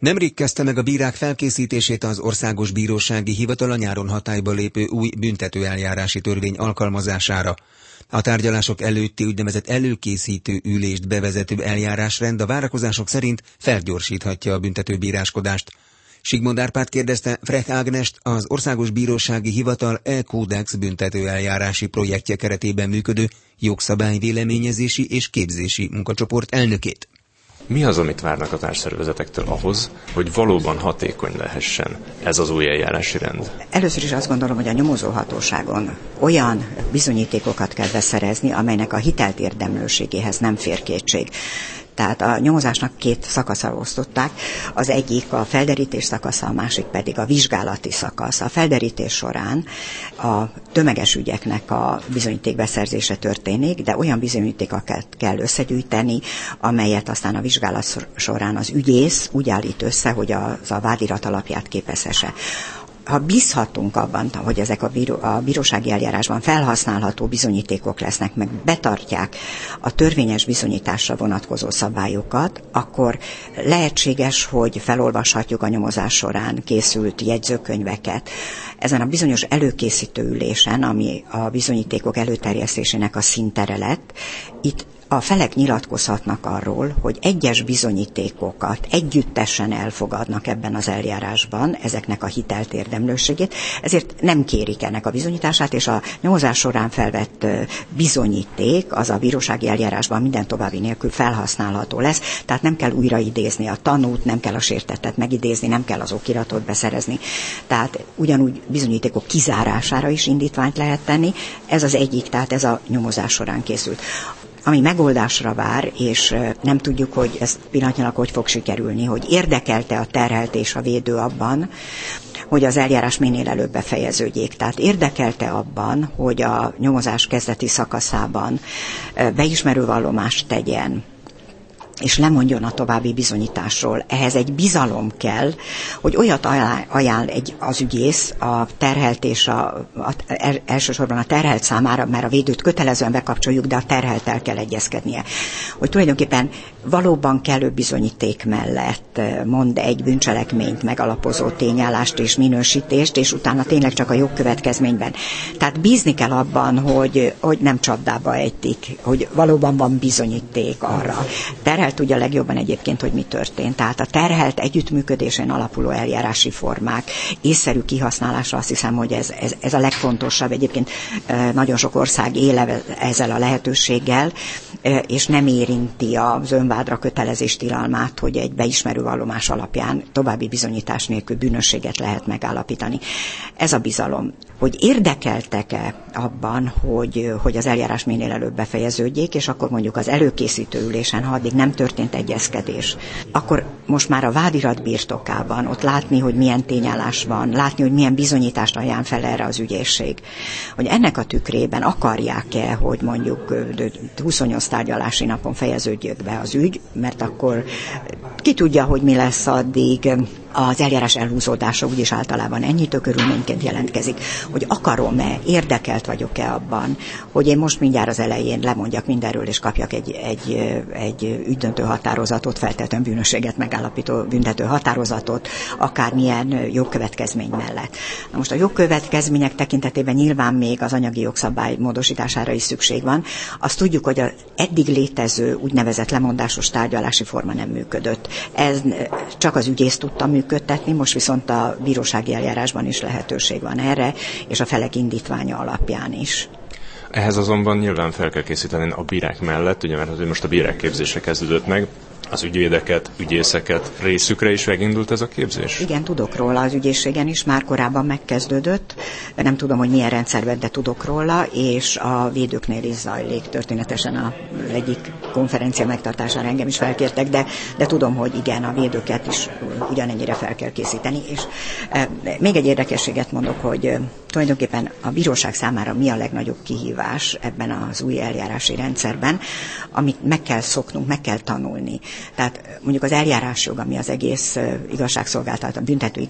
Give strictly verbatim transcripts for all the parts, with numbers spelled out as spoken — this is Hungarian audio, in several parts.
Nemrég kezdte meg a bírák felkészítését az Országos Bírósági Hivatal a nyáron hatályba lépő új büntetőeljárási törvény alkalmazására. A tárgyalások előtti úgynevezett előkészítő ülést bevezető eljárásrend a várakozások szerint felgyorsíthatja a büntetőbíráskodást. Sigmond Árpád kérdezte Frech Ágnest, az Országos Bírósági Hivatal e-kódex büntetőeljárási projektje keretében működő jogszabályvéleményezési és képzési munkacsoport elnökét. Mi az, amit várnak a társszervezetektől ahhoz, hogy valóban hatékony lehessen ez az új eljárási rend? Először is azt gondolom, hogy a nyomozóhatóságon olyan bizonyítékokat kell beszerezni, amelynek a hitelt érdemlőségéhez nem fér kétség. Tehát a nyomozásnak két szakaszra osztották, az egyik a felderítés szakasza, a másik pedig a vizsgálati szakasz. A felderítés során a tömeges ügyeknek a bizonyítékbeszerzése történik, de olyan bizonyítékokat kell összegyűjteni, amelyet aztán a vizsgálat során az ügyész úgy állít össze, hogy az a vádirat alapját képezhesse. Ha bízhatunk abban, hogy ezek a, bíró, a bírósági eljárásban felhasználható bizonyítékok lesznek, meg betartják a törvényes bizonyításra vonatkozó szabályokat, akkor lehetséges, hogy felolvashatjuk a nyomozás során készült jegyzőkönyveket. Ezen a bizonyos előkészítő ülésen, ami a bizonyítékok előterjesztésének a színtere lett, itt a felek nyilatkozhatnak arról, hogy egyes bizonyítékokat együttesen elfogadnak ebben az eljárásban, ezeknek a hitelt érdemlőségét, ezért nem kérik ennek a bizonyítását, és a nyomozás során felvett bizonyíték az a bírósági eljárásban minden további nélkül felhasználható lesz, tehát nem kell újra idézni a tanút, nem kell a sértettet megidézni, nem kell az okiratot beszerezni. Tehát ugyanúgy bizonyítékok kizárására is indítványt lehet tenni, ez az egyik, tehát ez a nyomozás során készült. Ami megoldásra vár, és nem tudjuk, hogy ez pillanatnyilag hogy fog sikerülni, hogy érdekelte a terhelt és a védő abban, hogy az eljárás minél előbb befejeződjék. Tehát érdekelte abban, hogy a nyomozás kezdeti szakaszában beismerő vallomást tegyen, és lemondjon a további bizonyításról. Ehhez egy bizalom kell, hogy olyat ajánl egy, az ügyész a terhelt és a, a, elsősorban a terhelt számára, mert a védőt kötelezően bekapcsoljuk, de a terhelttel kell egyezkednie. Hogy tulajdonképpen valóban kellő bizonyíték mellett mond egy bűncselekményt megalapozó tényállást és minősítést, és utána tényleg csak a jogkövetkezményben. Tehát bízni kell abban, hogy, hogy nem csapdába ejtik, hogy valóban van bizonyíték arra. Terhelt tudja legjobban egyébként, hogy mi történt. Tehát a terhelt együttműködésén alapuló eljárási formák észszerű kihasználása, azt hiszem, hogy ez, ez, ez a legfontosabb. Egyébként nagyon sok ország él ezzel a lehetőséggel, és nem érinti az önvádra kötelezés tilalmát, hogy egy beismerő vallomás alapján további bizonyítás nélkül bűnösséget lehet megállapítani. Ez a bizalom. Hogy érdekeltek-e abban, hogy, hogy az eljárás minél előbb befejeződjék, és akkor mondjuk az előkészítő ülésen, ha addig nem történt egyezkedés, akkor most már a vádirat birtokában ott látni, hogy milyen tényállás van, látni, hogy milyen bizonyítást ajánl fel erre az ügyészség. Hogy ennek a tükrében akarják-e, hogy mondjuk huszonnyolc tárgyalási napon fejeződjék be az ügy, mert akkor ki tudja, hogy mi lesz addig. Az eljárás elhúzódása úgyis általában ennyitő körülményként jelentkezik, hogy akarom-e, érdekelt vagyok-e abban, hogy én most mindjárt az elején lemondjak mindenről, és kapjak egy, egy, egy ügydöntő határozatot, feltétlenül bűnösséget megállapító büntető határozatot, akármilyen jogkövetkezmény mellett. Na most a jogkövetkezmények tekintetében nyilván még az anyagi jogszabály módosítására is szükség van. Azt tudjuk, hogy az eddig létező úgynevezett lemondásos tárgyalási forma nem működött. Ez csak az ügyész tudta működtetni, most viszont a bírósági eljárásban is lehetőség van erre, és a felek indítványa alapján is. Ehhez azonban nyilván fel kell készíteni a bírák mellett, ugye, mert most a bírák képzése kezdődött meg, az ügyvédeket, ügyészeket részükre is megindult ez a képzés? Igen, tudok róla, az ügyészségen is már korábban megkezdődött. Nem tudom, hogy milyen rendszerben, de tudok róla, és a védőknél is zajlik. Történetesen az egyik konferencia megtartására engem is felkértek, de, de tudom, hogy igen, a védőket is ugyanennyire fel kell készíteni. És e, még egy érdekességet mondok, hogy e, tulajdonképpen a bíróság számára mi a legnagyobb kihívás ebben az új eljárási rendszerben, amit meg kell szoknunk, meg kell tanulni. Tehát mondjuk az eljárásjog, ami az egész igazságszolgáltatás, büntető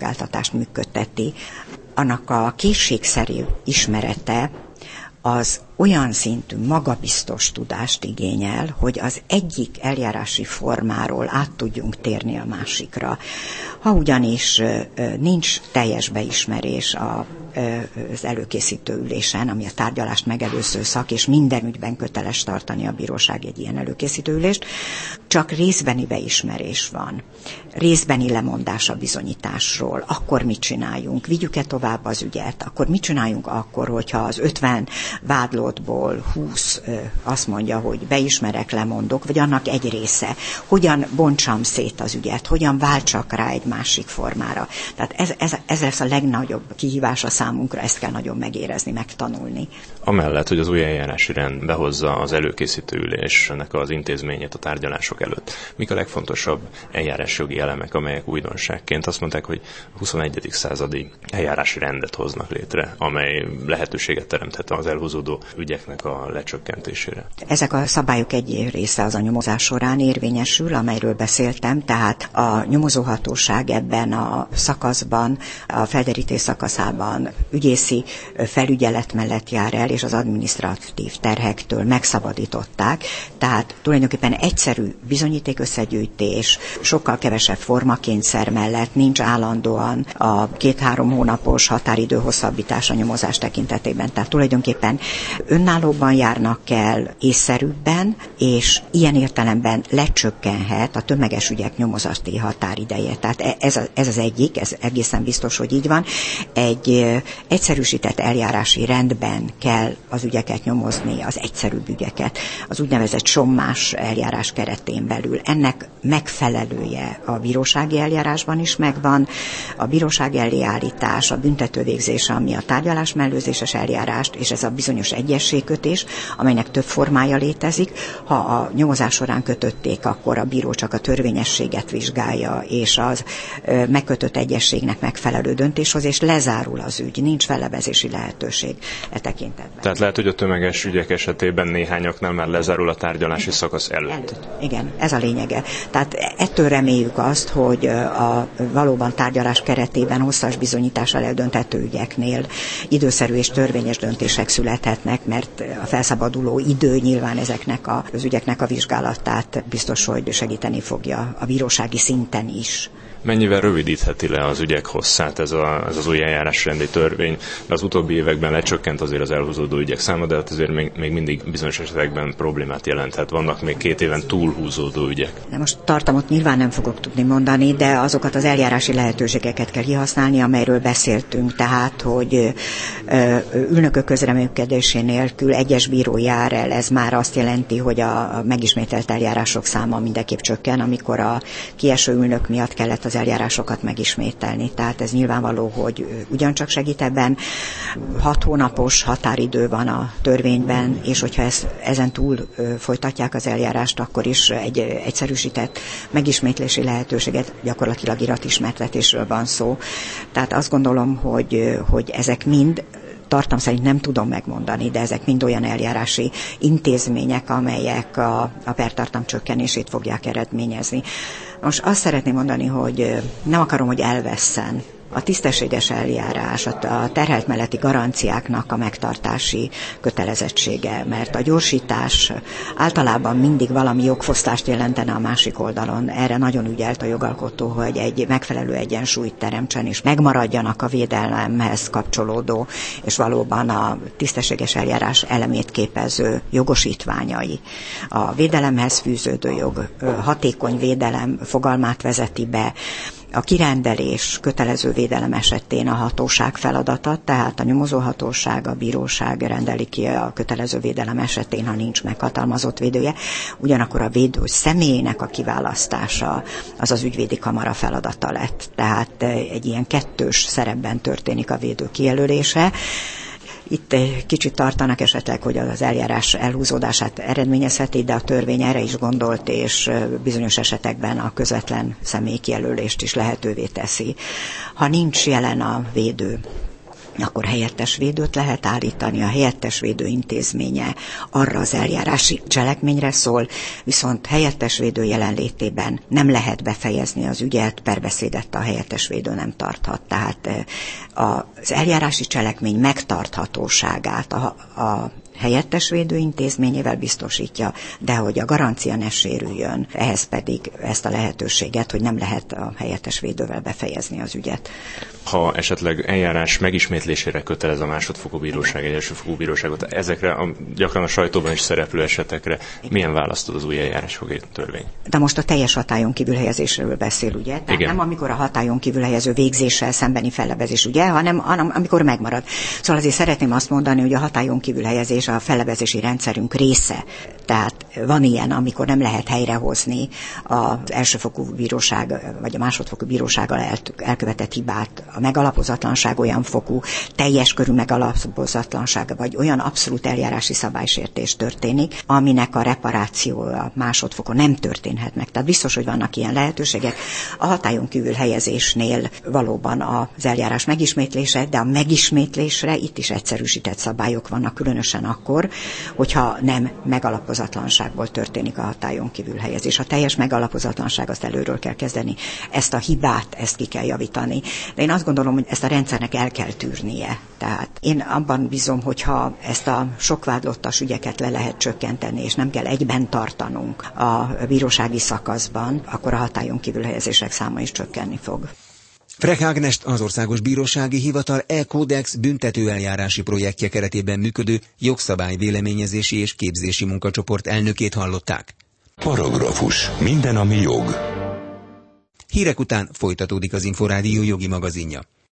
igazságszolgáltatást működteti, annak a készségszerű ismerete az olyan szintű magabiztos tudást igényel, hogy az egyik eljárási formáról át tudjunk térni a másikra. Ha ugyanis nincs teljes beismerés a az előkészítő ülésen, ami a tárgyalást megelőző szak, és minden ügyben köteles tartani a bíróság egy ilyen előkészítő ülést, csak részbeni beismerés van, részbeni lemondás a bizonyításról, akkor mit csináljunk, vigyük-e tovább az ügyet, akkor mit csináljunk akkor, hogyha az ötven vádlottból húsz azt mondja, hogy beismerek, lemondok, vagy annak egy része, hogyan bontsam szét az ügyet, hogyan váltsak rá egy másik formára. Tehát ez, ez, ez lesz a legnagyobb kihívás a számunkra, ezt kell nagyon megérezni, megtanulni. Amellett, hogy az új eljárási rend behozza az előkészítő ülésnek az intézményét a tárgyalások előtt. Mik a legfontosabb eljárásjogi elemek, amelyek újdonságként azt mondták, hogy a huszonegyedik századi eljárási rendet hoznak létre, amely lehetőséget teremthet az elhúzódó ügyeknek a lecsökkentésére? Ezek a szabályok egy része az a nyomozás során érvényesül, amelyről beszéltem, tehát a nyomozóhatóság ebben a szakaszban, a felderítés szakaszában ügyészi felügyelet mellett jár el, és az adminisztratív terhektől megszabadították, tehát tulajdonképpen egyszerű bizonyítékösszegyűjtés, sokkal kevesebb formakényszer mellett, nincs állandóan a két-három hónapos határidő hosszabbítás a nyomozás tekintetében, tehát tulajdonképpen önállóban járnak el, észszerűbben, és ilyen értelemben lecsökkenhet a tömeges ügyek nyomozati határideje. Tehát ez, a, ez az egyik, ez egészen biztos, hogy így van. Egy egyszerűsített eljárási rendben kell az ügyeket nyomozni, az egyszerűbb ügyeket, az úgynevezett sommás eljárás keretén belül. Ennek megfelelője a bírósági eljárásban is megvan, a bíróság elé állítás, a büntetővégzés, ami a tárgyalás mellőzéses eljárást, és ez a bizonyos egyezségkötés, amelynek több formája létezik. Ha a nyomozás során kötötték, akkor a bíró csak a törvényességet vizsgálja, és az megkötött egyezségnek megfelelő döntéshoz, és lezárul az ügy, nincs fellebezési lehetőség e tekintetben. Tehát lehet, hogy a tömeges ügyek esetében néhányaknál már lezárul a tárgyalási szakasz előtt. előtt. Igen, ez a lényege. Tehát ettől reméljük azt, hogy a valóban tárgyalás keretében hosszas bizonyítással eldöntető ügyeknél időszerű és törvényes döntések születhetnek, mert a felszabaduló idő nyilván ezeknek a, az ügyeknek a vizsgálatát biztos, hogy segíteni fogja a bírósági szinten is. Mennyivel rövidítheti le az ügyek hosszát ez, a, ez az új eljárásrendi törvény? De az utóbbi években lecsökkent azért az elhúzódó ügyek száma, de azért még, még mindig bizonyos esetekben problémát jelenthet. Vannak még két éven túlhúzódó ügyek. De most tartalmat nyilván nem fogok tudni mondani, de azokat az eljárási lehetőségeket kell kihasználni, amelyről beszéltünk. Tehát, hogy ülnökök közreműködésé nélkül egyes bíró jár el, ez már azt jelenti, hogy a megismételt eljárások száma mindenképp csökken, amikor a kieső ülnök miatt kellett az eljárásokat megismételni. Tehát ez nyilvánvaló, hogy ugyancsak segít ebben. Hat hónapos határidő van a törvényben, és hogyha ez, ezen túl folytatják az eljárást, akkor is egy egyszerűsített megismétlési lehetőséget, gyakorlatilag iratismertetésről van szó. Tehát azt gondolom, hogy, hogy ezek mind tartam szerint nem tudom megmondani, de ezek mind olyan eljárási intézmények, amelyek a, a pertartam csökkenését fogják eredményezni. Most azt szeretném mondani, hogy nem akarom, hogy elvesszen a tisztességes eljárás, a terhelt melletti garanciáknak a megtartási kötelezettsége, mert a gyorsítás általában mindig valami jogfosztást jelentene a másik oldalon. Erre nagyon ügyelt a jogalkotó, hogy egy megfelelő egyensúlyt teremtsen, és megmaradjanak a védelemhez kapcsolódó, és valóban a tisztességes eljárás elemét képező jogosítványai. A védelemhez fűződő jog, hatékony védelem fogalmát vezeti be, a kirendelés kötelező védelem esetén a hatóság feladata, tehát a nyomozóhatóság, a bíróság rendeli ki a kötelező védelem esetén, ha nincs meghatalmazott védője. Ugyanakkor a védő személyének a kiválasztása az az ügyvédi kamara feladata lett. Tehát egy ilyen kettős szerepben történik a védő kijelölése. Itt egy kicsit tartanak esetleg, hogy az eljárás elhúzódását eredményezheti, de a törvény erre is gondolt, és bizonyos esetekben a közvetlen személykijelölést is lehetővé teszi. Ha nincs jelen a védő, akkor helyettes védőt lehet állítani. A helyettes védő intézménye arra az eljárási cselekményre szól, viszont helyettes védő jelenlétében nem lehet befejezni az ügyet, perbeszédet a helyettes védő nem tarthat. Tehát az eljárási cselekmény megtarthatóságát a, a helyettes védőintézményével biztosítja, de hogy a garancia ne sérüljön, ehhez pedig ezt a lehetőséget, hogy nem lehet a helyettes védővel befejezni az ügyet. Ha esetleg eljárás megismétlésére kötelez a másodfokú bíróság, egy elsőfokú bíróságot, ezekre a, gyakran a sajtóban is szereplő esetekre milyen választ ad az új eljárásjogi törvény? De most a teljes hatályon kívül helyezésről beszél, ugye? Tehát igen. Nem amikor a hatályon kívül helyező végzéssel szembeni fellebezés, ugye, hanem, hanem amikor megmarad. Szóval azért szeretném azt mondani, hogy a hatályon kívül helyezés a fellebezési rendszerünk része. Tehát van ilyen, amikor nem lehet helyrehozni az elsőfokú bíróság vagy a másodfokú bírósággal elkövetett hibát. A megalapozatlanság olyan fokú, teljes körű megalapozatlanság, vagy olyan abszolút eljárási szabálysértés történik, aminek a reparációja másodfokon nem történhet meg. Tehát biztos, hogy vannak ilyen lehetőségek. A hatályon kívül helyezésnél valóban az eljárás megismétlése, de a megismétlésre itt is egyszerűsített szabályok vannak, különösen akkor, hogyha nem megalapozatlanságból történik a hatályon kívül helyezés. A teljes megalapozatlanság, azt előről kell kezdeni. Ezt a hibát, ezt ki kell javítani. De én azt gondolom, hogy ezt a rendszernek el kell tűrnie. Tehát én abban bízom, hogyha ezt a sok vádlottas ügyeket le lehet csökkenteni, és nem kell egyben tartanunk a bírósági szakaszban, akkor a hatályon kívül helyezések száma is csökkenni fog. Frech Ágnest, az Országos Bírósági Hivatal e-kódex büntetőeljárási projektje keretében működő jogszabályvéleményezési és képzési munkacsoport elnökét hallották. Paragrafus. Minden, ami jog. Hírek után folytatódik az Inforádió jogi magazinja.